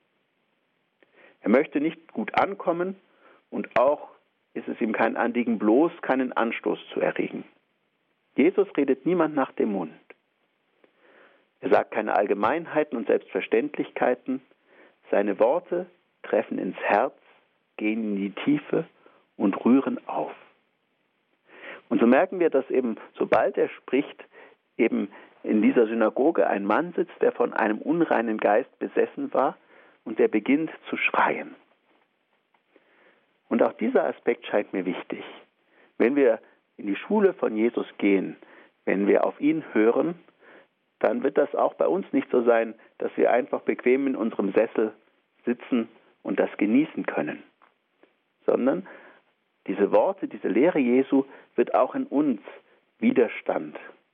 [SPEAKER 2] Er möchte nicht gut ankommen und auch ist es ihm kein Anliegen, bloß keinen Anstoß zu erregen. Jesus redet niemand nach dem Mund. Er sagt keine Allgemeinheiten und Selbstverständlichkeiten. Seine Worte treffen ins Herz, gehen in die Tiefe und rühren auf. Und so merken wir, dass eben, sobald er spricht, eben in dieser Synagoge ein Mann sitzt, der von einem unreinen Geist besessen war und der beginnt zu schreien. Und auch dieser Aspekt scheint mir wichtig. Wenn wir in die Schule von Jesus gehen, wenn wir auf ihn hören, dann wird das auch bei uns nicht so sein, dass wir einfach bequem in unserem Sessel sitzen und das genießen können, sondern diese Worte, diese Lehre Jesu wird auch in uns Widerstand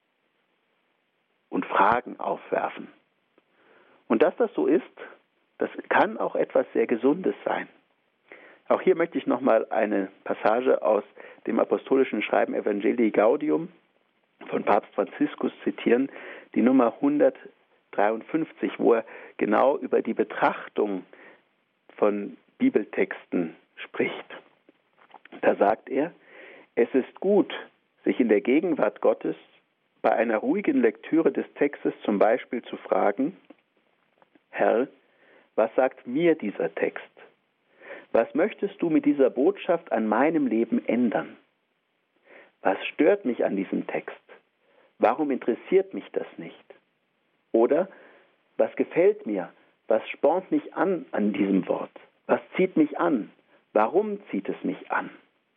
[SPEAKER 2] und Fragen aufwerfen. Und dass das so ist, das kann auch etwas sehr Gesundes sein. Auch hier möchte ich nochmal eine Passage aus dem apostolischen Schreiben Evangelii Gaudium von Papst Franziskus zitieren, die Nummer hundertdreiundfünfzig, wo er genau über die Betrachtung von Bibeltexten spricht. Da sagt er, es ist gut, sich in der Gegenwart Gottes bei einer ruhigen Lektüre des Textes zum Beispiel zu fragen, Herr, was sagt mir dieser Text? Was möchtest du mit dieser Botschaft an meinem Leben ändern? Was stört mich an diesem Text? Warum interessiert mich das nicht? Oder, was gefällt mir? Was spornt mich an an diesem Wort? Was zieht mich an? Warum zieht es mich an?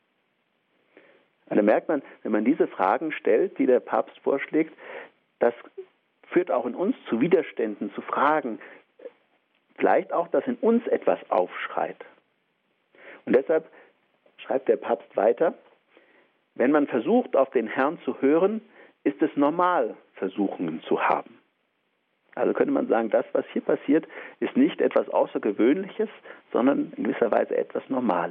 [SPEAKER 2] Da merkt man, wenn man diese Fragen stellt, die der Papst vorschlägt, das führt auch in uns zu Widerständen, zu Fragen. Vielleicht auch, dass in uns etwas aufschreit. Und deshalb schreibt der Papst weiter, wenn man versucht, auf den Herrn zu hören, ist es normal, Versuchungen zu haben. Also könnte man sagen, das, was hier passiert, ist nicht etwas Außergewöhnliches, sondern in gewisser Weise etwas Normales.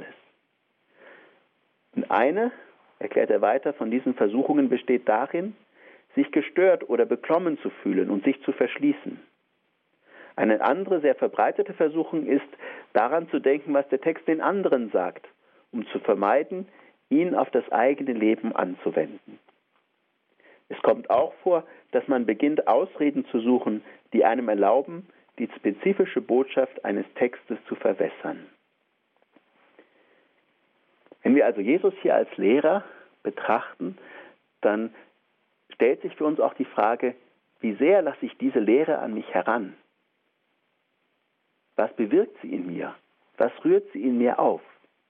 [SPEAKER 2] Und eine, erklärt er weiter, von diesen Versuchungen besteht darin, sich gestört oder beklommen zu fühlen und sich zu verschließen. Eine andere, sehr verbreitete Versuchung ist, daran zu denken, was der Text den anderen sagt, um zu vermeiden, ihn auf das eigene Leben anzuwenden. Es kommt auch vor, dass man beginnt, Ausreden zu suchen, die einem erlauben, die spezifische Botschaft eines Textes zu verwässern. Wenn wir also Jesus hier als Lehrer betrachten, dann stellt sich für uns auch die Frage, wie sehr lasse ich diese Lehre an mich heran? Was bewirkt sie in mir? Was rührt sie in mir auf?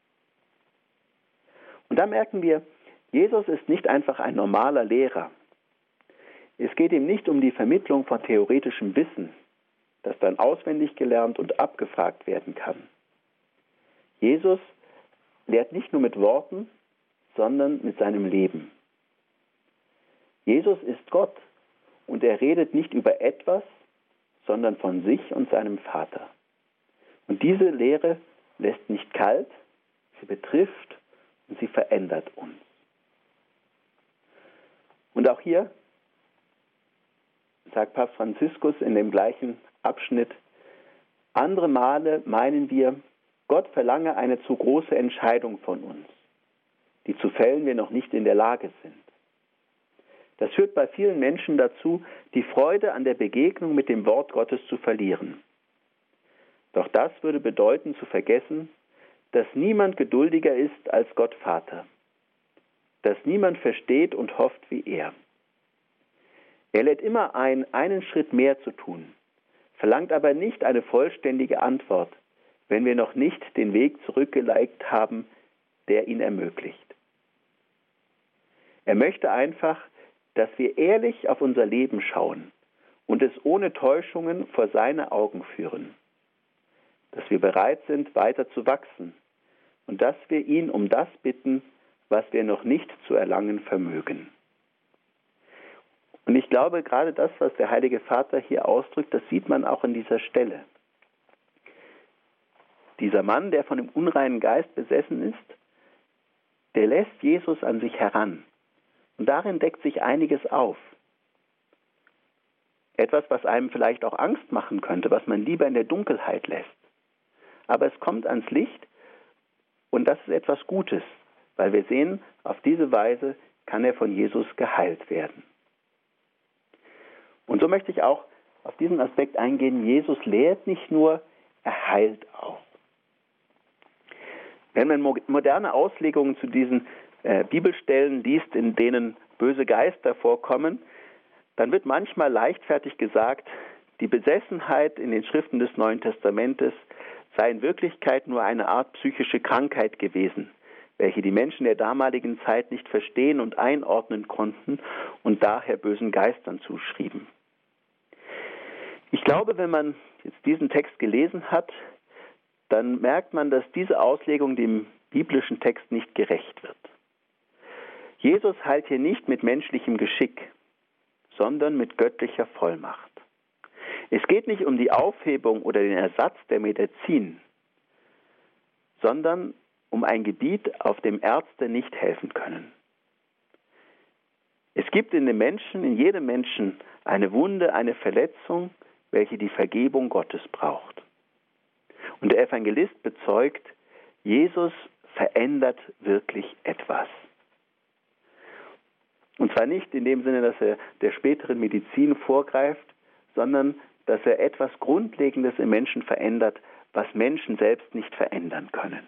[SPEAKER 2] Und da merken wir, Jesus ist nicht einfach ein normaler Lehrer. Es geht ihm nicht um die Vermittlung von theoretischem Wissen, das dann auswendig gelernt und abgefragt werden kann. Jesus lehrt nicht nur mit Worten, sondern mit seinem Leben. Jesus ist Gott und er redet nicht über etwas, sondern von sich und seinem Vater. Und diese Lehre lässt nicht kalt, sie betrifft und sie verändert uns. Und auch hier sagt Papst Franziskus in dem gleichen Abschnitt, andere Male meinen wir, Gott verlange eine zu große Entscheidung von uns, die zu fällen wir noch nicht in der Lage sind. Das führt bei vielen Menschen dazu, die Freude an der Begegnung mit dem Wort Gottes zu verlieren. Doch das würde bedeuten, zu vergessen, dass niemand geduldiger ist als Gott Vater, dass niemand versteht und hofft wie er. Er lädt immer ein, einen Schritt mehr zu tun, verlangt aber nicht eine vollständige Antwort, wenn wir noch nicht den Weg zurückgelegt haben, der ihn ermöglicht. Er möchte einfach, dass wir ehrlich auf unser Leben schauen und es ohne Täuschungen vor seine Augen führen, dass wir bereit sind, weiter zu wachsen und dass wir ihn um das bitten, was wir noch nicht zu erlangen vermögen. Und ich glaube, gerade das, was der Heilige Vater hier ausdrückt, das sieht man auch in dieser Stelle. Dieser Mann, der von dem unreinen Geist besessen ist, der lässt Jesus an sich heran. Und darin deckt sich einiges auf. Etwas, was einem vielleicht auch Angst machen könnte, was man lieber in der Dunkelheit lässt. Aber es kommt ans Licht und das ist etwas Gutes, weil wir sehen, auf diese Weise kann er von Jesus geheilt werden. Und so möchte ich auch auf diesen Aspekt eingehen, Jesus lehrt nicht nur, er heilt auch. Wenn man moderne Auslegungen zu diesen äh, Bibelstellen liest, in denen böse Geister vorkommen, dann wird manchmal leichtfertig gesagt, die Besessenheit in den Schriften des Neuen Testamentes sei in Wirklichkeit nur eine Art psychische Krankheit gewesen, welche die Menschen der damaligen Zeit nicht verstehen und einordnen konnten und daher bösen Geistern zuschrieben. Ich glaube, wenn man jetzt diesen Text gelesen hat, dann merkt man, dass diese Auslegung dem biblischen Text nicht gerecht wird. Jesus heilt hier nicht mit menschlichem Geschick, sondern mit göttlicher Vollmacht. Es geht nicht um die Aufhebung oder den Ersatz der Medizin, sondern um ein Gebiet, auf dem Ärzte nicht helfen können. Es gibt in dem Menschen, in jedem Menschen, eine Wunde, eine Verletzung, welche die Vergebung Gottes braucht. Und der Evangelist bezeugt, Jesus verändert wirklich etwas. Und zwar nicht in dem Sinne, dass er der späteren Medizin vorgreift, sondern dass er etwas Grundlegendes im Menschen verändert, was Menschen selbst nicht verändern können.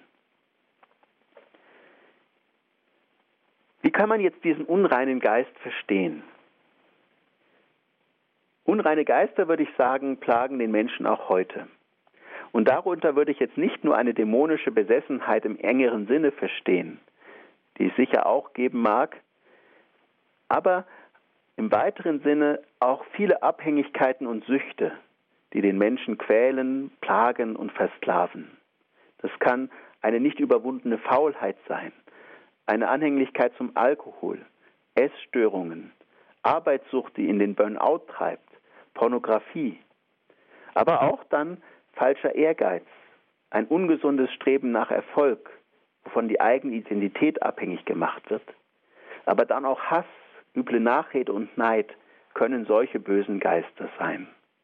[SPEAKER 2] Wie kann man jetzt diesen unreinen Geist verstehen? Unreine Geister, würde ich sagen, plagen den Menschen auch heute. Und darunter würde ich jetzt nicht nur eine dämonische Besessenheit im engeren Sinne verstehen, die es sicher auch geben mag, aber im weiteren Sinne auch viele Abhängigkeiten und Süchte, die den Menschen quälen, plagen und versklaven. Das kann eine nicht überwundene Faulheit sein, eine Anhänglichkeit zum Alkohol, Essstörungen, Arbeitssucht, die in den Burnout treibt, Pornografie, aber auch dann falscher Ehrgeiz, ein ungesundes Streben nach Erfolg, wovon die eigene Identität abhängig gemacht wird, aber dann auch Hass, üble Nachrede und Neid können solche bösen Geister sein.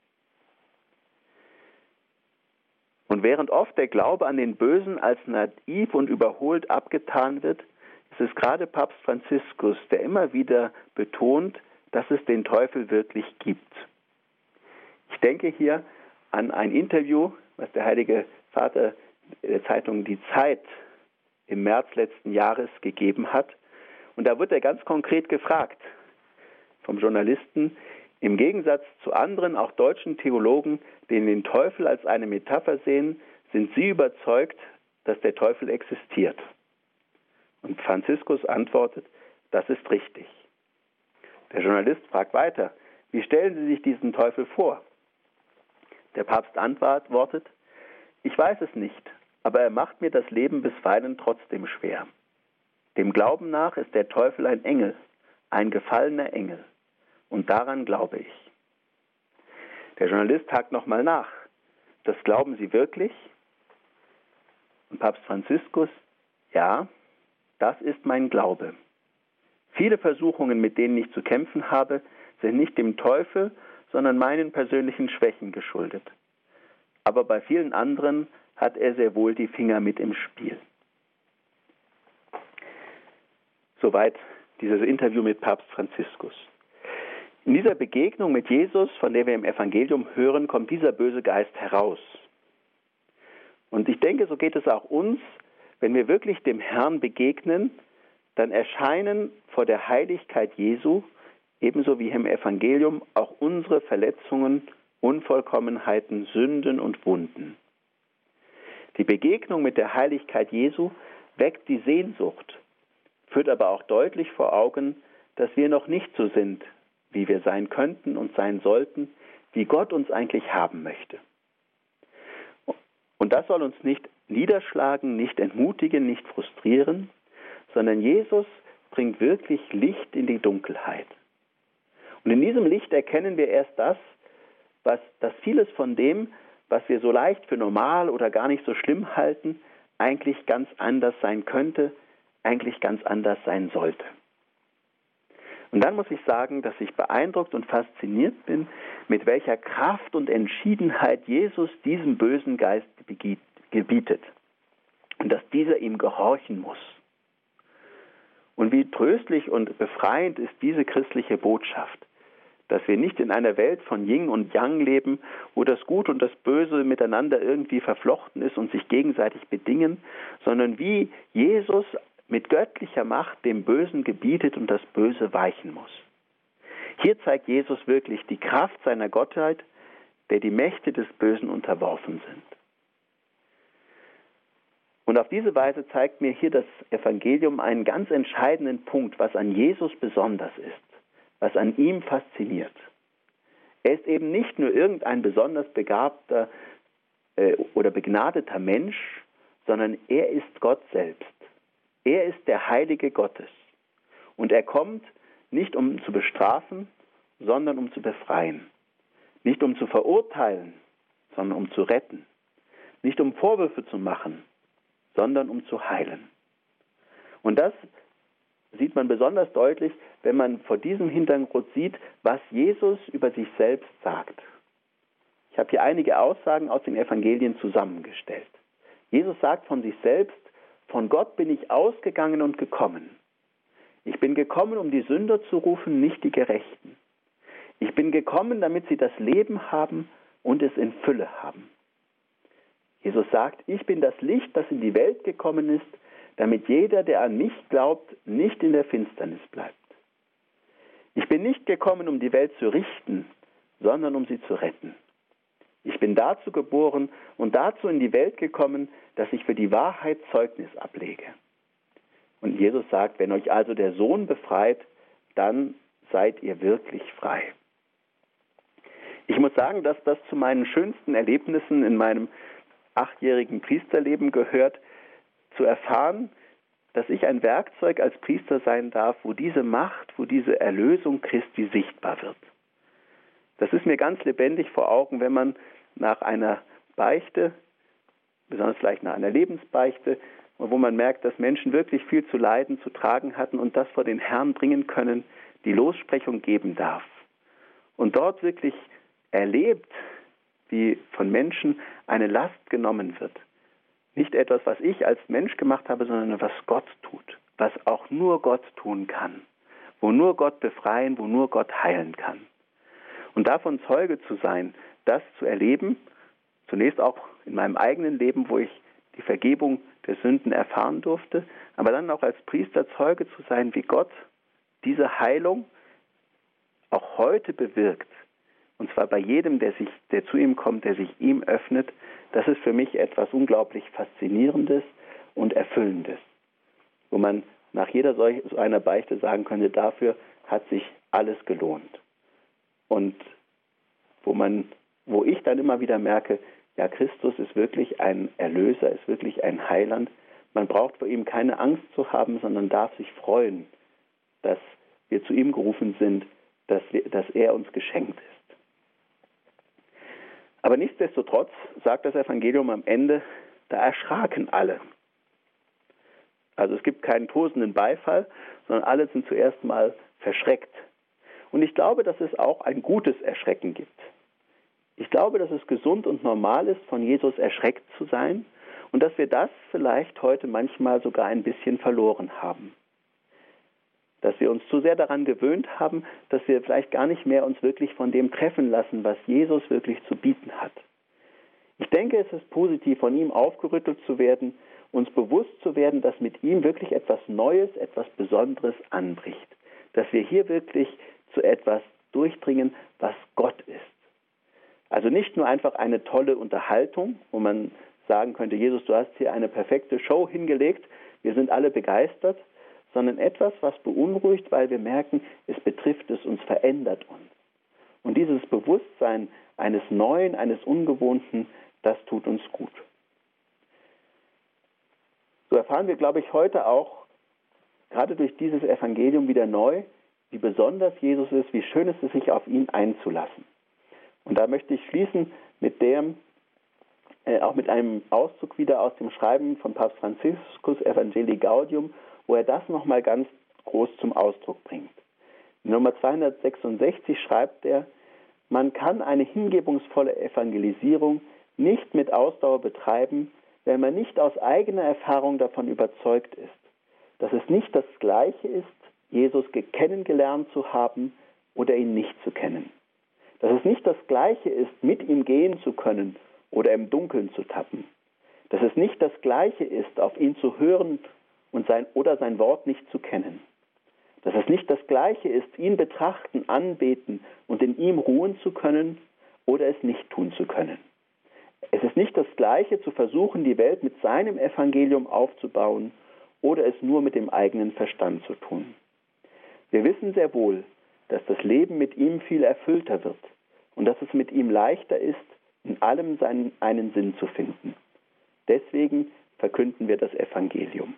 [SPEAKER 2] Und während oft der Glaube an den Bösen als naiv und überholt abgetan wird, ist es gerade Papst Franziskus, der immer wieder betont, dass es den Teufel wirklich gibt. Ich denke hier an ein Interview, was der Heilige Vater der Zeitung Die Zeit im März letzten Jahres gegeben hat. Und da wird er ganz konkret gefragt vom Journalisten, im Gegensatz zu anderen, auch deutschen Theologen, die den Teufel als eine Metapher sehen, sind Sie überzeugt, dass der Teufel existiert? Und Franziskus antwortet, das ist richtig. Der Journalist fragt weiter, wie stellen Sie sich diesen Teufel vor? Der Papst antwortet, ich weiß es nicht, aber er macht mir das Leben bisweilen trotzdem schwer. Dem Glauben nach ist der Teufel ein Engel, ein gefallener Engel. Und daran glaube ich. Der Journalist hakt nochmal nach. Das glauben Sie wirklich? Und Papst Franziskus, ja, das ist mein Glaube. Viele Versuchungen, mit denen ich zu kämpfen habe, sind nicht dem Teufel, sondern meinen persönlichen Schwächen geschuldet. Aber bei vielen anderen hat er sehr wohl die Finger mit im Spiel. Soweit dieses Interview mit Papst Franziskus. In dieser Begegnung mit Jesus, von der wir im Evangelium hören, kommt dieser böse Geist heraus. Und ich denke, so geht es auch uns, wenn wir wirklich dem Herrn begegnen, dann erscheinen vor der Heiligkeit Jesu, ebenso wie im Evangelium, auch unsere Verletzungen, Unvollkommenheiten, Sünden und Wunden. Die Begegnung mit der Heiligkeit Jesu weckt die Sehnsucht, führt aber auch deutlich vor Augen, dass wir noch nicht so sind, wie wir sein könnten und sein sollten, wie Gott uns eigentlich haben möchte. Und das soll uns nicht niederschlagen, nicht entmutigen, nicht frustrieren, sondern Jesus bringt wirklich Licht in die Dunkelheit. Und in diesem Licht erkennen wir erst das, was, dass vieles von dem, was wir so leicht für normal oder gar nicht so schlimm halten, eigentlich ganz anders sein könnte, eigentlich ganz anders sein sollte. Und dann muss ich sagen, dass ich beeindruckt und fasziniert bin, mit welcher Kraft und Entschiedenheit Jesus diesem bösen Geist gebietet und dass dieser ihm gehorchen muss. Und wie tröstlich und befreiend ist diese christliche Botschaft, dass wir nicht in einer Welt von Yin und Yang leben, wo das Gut und das Böse miteinander irgendwie verflochten ist und sich gegenseitig bedingen, sondern wie Jesus mit göttlicher Macht dem Bösen gebietet und das Böse weichen muss. Hier zeigt Jesus wirklich die Kraft seiner Gottheit, der die Mächte des Bösen unterworfen sind. Und auf diese Weise zeigt mir hier das Evangelium einen ganz entscheidenden Punkt, was an Jesus besonders ist, was an ihm fasziniert. Er ist eben nicht nur irgendein besonders begabter äh, oder begnadeter Mensch, sondern er ist Gott selbst. Er ist der Heilige Gottes. Und er kommt nicht um zu bestrafen, sondern um zu befreien. Nicht um zu verurteilen, sondern um zu retten. Nicht um Vorwürfe zu machen, sondern um zu heilen. Und das sieht man besonders deutlich, wenn man vor diesem Hintergrund sieht, was Jesus über sich selbst sagt. Ich habe hier einige Aussagen aus den Evangelien zusammengestellt. Jesus sagt von sich selbst, von Gott bin ich ausgegangen und gekommen. Ich bin gekommen, um die Sünder zu rufen, nicht die Gerechten. Ich bin gekommen, damit sie das Leben haben und es in Fülle haben. Jesus sagt, ich bin das Licht, das in die Welt gekommen ist, damit jeder, der an mich glaubt, nicht in der Finsternis bleibt. Ich bin nicht gekommen, um die Welt zu richten, sondern um sie zu retten. Ich bin dazu geboren und dazu in die Welt gekommen, dass ich für die Wahrheit Zeugnis ablege. Und Jesus sagt, wenn euch also der Sohn befreit, dann seid ihr wirklich frei. Ich muss sagen, dass das zu meinen schönsten Erlebnissen in meinem achtjährigen Priesterleben gehört, zu erfahren, dass ich ein Werkzeug als Priester sein darf, wo diese Macht, wo diese Erlösung Christi sichtbar wird. Das ist mir ganz lebendig vor Augen, wenn man nach einer Beichte, besonders vielleicht nach einer Lebensbeichte, wo man merkt, dass Menschen wirklich viel zu leiden, zu tragen hatten und das vor den Herrn bringen können, die Lossprechung geben darf. Und dort wirklich erlebt, wie von Menschen eine Last genommen wird. Nicht etwas, was ich als Mensch gemacht habe, sondern was Gott tut, was auch nur Gott tun kann, wo nur Gott befreien, wo nur Gott heilen kann. Und davon Zeuge zu sein, das zu erleben, zunächst auch in meinem eigenen Leben, wo ich die Vergebung der Sünden erfahren durfte, aber dann auch als Priester Zeuge zu sein, wie Gott diese Heilung auch heute bewirkt. Und zwar bei jedem, der sich, der zu ihm kommt, der sich ihm öffnet, das ist für mich etwas unglaublich Faszinierendes und Erfüllendes. Wo man nach jeder solch, so einer Beichte sagen könnte, dafür hat sich alles gelohnt. Und wo man, wo ich dann immer wieder merke, ja, Christus ist wirklich ein Erlöser, ist wirklich ein Heiland. Man braucht vor ihm keine Angst zu haben, sondern darf sich freuen, dass wir zu ihm gerufen sind, dass, wir, dass er uns geschenkt ist. Aber nichtsdestotrotz sagt das Evangelium am Ende, da erschraken alle. Also es gibt keinen tosenden Beifall, sondern alle sind zuerst mal verschreckt. Und ich glaube, dass es auch ein gutes Erschrecken gibt. Ich glaube, dass es gesund und normal ist, von Jesus erschreckt zu sein und dass wir das vielleicht heute manchmal sogar ein bisschen verloren haben. Dass wir uns zu sehr daran gewöhnt haben, dass wir vielleicht gar nicht mehr uns wirklich von dem treffen lassen, was Jesus wirklich zu bieten hat. Ich denke, es ist positiv, von ihm aufgerüttelt zu werden, uns bewusst zu werden, dass mit ihm wirklich etwas Neues, etwas Besonderes anbricht. Dass wir hier wirklich zu etwas durchdringen, was Gott ist. Also nicht nur einfach eine tolle Unterhaltung, wo man sagen könnte, Jesus, du hast hier eine perfekte Show hingelegt, wir sind alle begeistert, sondern etwas, was beunruhigt, weil wir merken, es betrifft es, uns verändert uns. Und dieses Bewusstsein eines Neuen, eines Ungewohnten, das tut uns gut. So erfahren wir, glaube ich, heute auch, gerade durch dieses Evangelium wieder neu, wie besonders Jesus ist, wie schön es ist, sich auf ihn einzulassen. Und da möchte ich schließen mit dem, äh, auch mit einem Auszug wieder aus dem Schreiben von Papst Franziskus, Evangelii Gaudium, wo er das nochmal ganz groß zum Ausdruck bringt. In Nummer zweihundertsechsundsechzig schreibt er, man kann eine hingebungsvolle Evangelisierung nicht mit Ausdauer betreiben, wenn man nicht aus eigener Erfahrung davon überzeugt ist, dass es nicht das Gleiche ist, Jesus kennengelernt zu haben oder ihn nicht zu kennen. Dass es nicht das Gleiche ist, mit ihm gehen zu können oder im Dunkeln zu tappen. Dass es nicht das Gleiche ist, auf ihn zu hören und sein, oder sein Wort nicht zu kennen. Dass es nicht das Gleiche ist, ihn betrachten, anbeten und in ihm ruhen zu können oder es nicht tun zu können. Es ist nicht das Gleiche, zu versuchen, die Welt mit seinem Evangelium aufzubauen oder es nur mit dem eigenen Verstand zu tun. Wir wissen sehr wohl, dass das Leben mit ihm viel erfüllter wird und dass es mit ihm leichter ist, in allem seinen einen Sinn zu finden. Deswegen verkünden wir das Evangelium.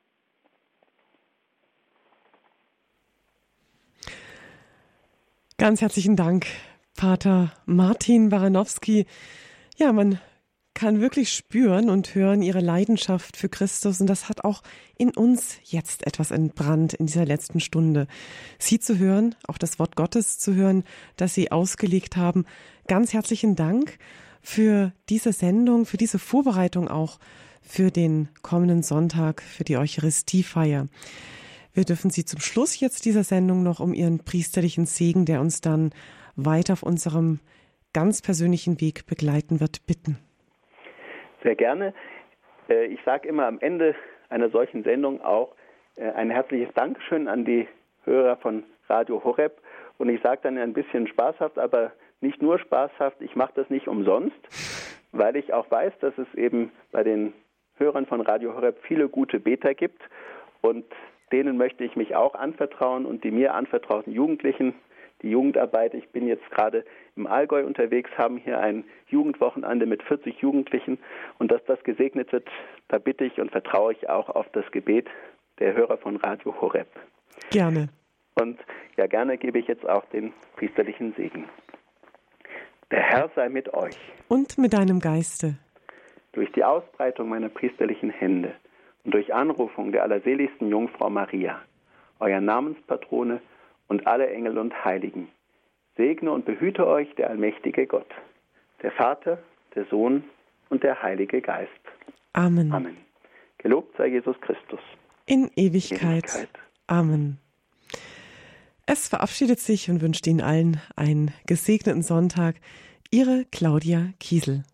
[SPEAKER 1] Ganz herzlichen Dank, Pater Martin Baranowski. Ja, man kann wirklich spüren und hören Ihre Leidenschaft für Christus und das hat auch in uns jetzt etwas entbrannt in dieser letzten Stunde. Sie zu hören, auch das Wort Gottes zu hören, das Sie ausgelegt haben. Ganz herzlichen Dank für diese Sendung, für diese Vorbereitung auch für den kommenden Sonntag, für die Eucharistiefeier. Wir dürfen Sie zum Schluss jetzt dieser Sendung noch um Ihren priesterlichen Segen, der uns dann weiter auf unserem ganz persönlichen Weg begleiten wird, bitten.
[SPEAKER 2] Sehr gerne. Ich sage immer am Ende einer solchen Sendung auch ein herzliches Dankeschön an die Hörer von Radio Horeb. Und ich sage dann ein bisschen spaßhaft, aber nicht nur spaßhaft, ich mache das nicht umsonst, weil ich auch weiß, dass es eben bei den Hörern von Radio Horeb viele gute Beter gibt und denen möchte ich mich auch anvertrauen und die mir anvertrauten Jugendlichen, die Jugendarbeit. Ich bin jetzt gerade im Allgäu unterwegs, haben hier ein Jugendwochenende mit vierzig Jugendlichen und dass das gesegnet wird, da bitte ich und vertraue ich auch auf das Gebet der Hörer von Radio Horeb.
[SPEAKER 1] Gerne.
[SPEAKER 2] Und ja, gerne gebe ich jetzt auch den priesterlichen Segen. Der Herr sei mit euch.
[SPEAKER 1] Und mit deinem Geiste.
[SPEAKER 2] Durch die Ausbreitung meiner priesterlichen Hände und durch Anrufung der allerseligsten Jungfrau Maria, euer Namenspatrone und alle Engel und Heiligen, segne und behüte euch der allmächtige Gott, der Vater, der Sohn und der Heilige Geist.
[SPEAKER 1] Amen.
[SPEAKER 2] Amen. Gelobt sei Jesus Christus.
[SPEAKER 1] In Ewigkeit.
[SPEAKER 2] Ewigkeit.
[SPEAKER 1] Amen. Es verabschiedet sich und wünscht Ihnen allen einen gesegneten Sonntag. Ihre Claudia Kiesel.